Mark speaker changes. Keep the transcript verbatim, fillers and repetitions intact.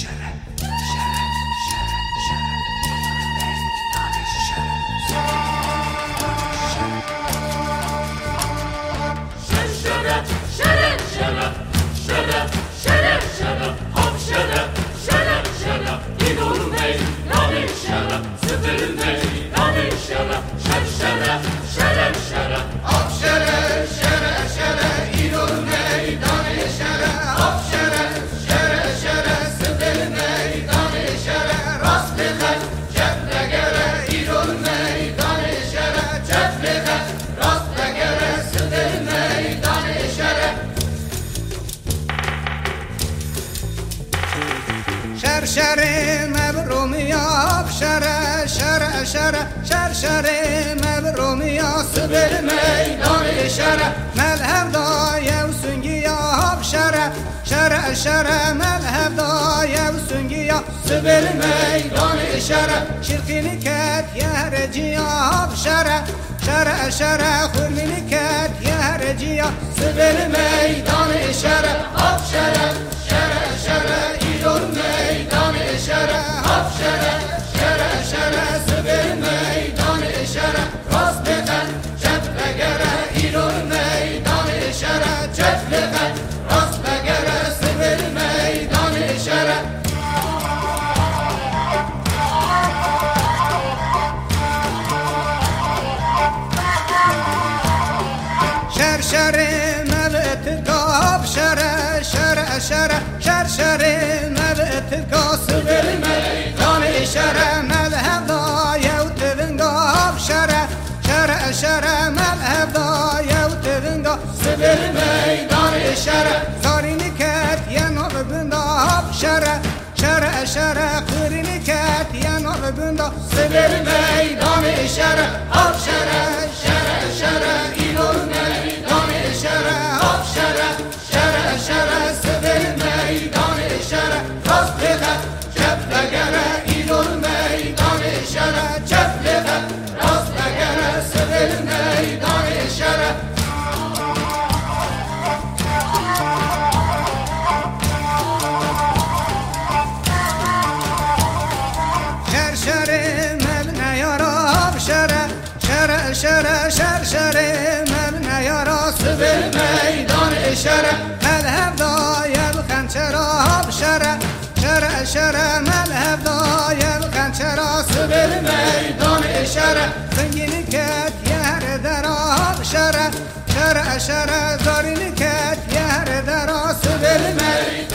Speaker 1: شر مبرومیا شر شر شر شر شر مبرومیا سبل میدان شر ملهم دای و سنگیا شر شر شر ملهم دای و سنگیا سبل میدان شر شرقی کت یهر جیا شر شر شر خورمینی کت یهر جیا سبل میدان شر آب شر شر شر ایران میدان شر آب شر شر شر سبل میدان شر راست بخن چپ بگره ایران میدان شر چپ بخن راست بگره سبل میدان شر شر شر ملت قاب شر شر شر شر شر ملت قاسب الميدان شر ملهم ضايا وتبنقاب شر شر شر ملهم ضايا وتبنقاب سب الميدان شر صاري نكات يا نور بنضاب شر شر شر قري نكات يا نور بنضاب سب الميدان شر اب شر شر شر إلو الميدان شر اب شر شر شر سب الميدان شر راست بخت چپ بگره ایلو الميدان شر چپ بخت راست بگره سب الميدان شر شر شر مبنى يا رب شر شر شر شر شر مبنى يا رب سب الميدان شر مذهب ضايا الخنشراب شر شر شر مذهب ضايا الخنشراب سب الميدان شر زنجين كات يهر دراب شر شر شر زارين كات يهر دراب سب الميدان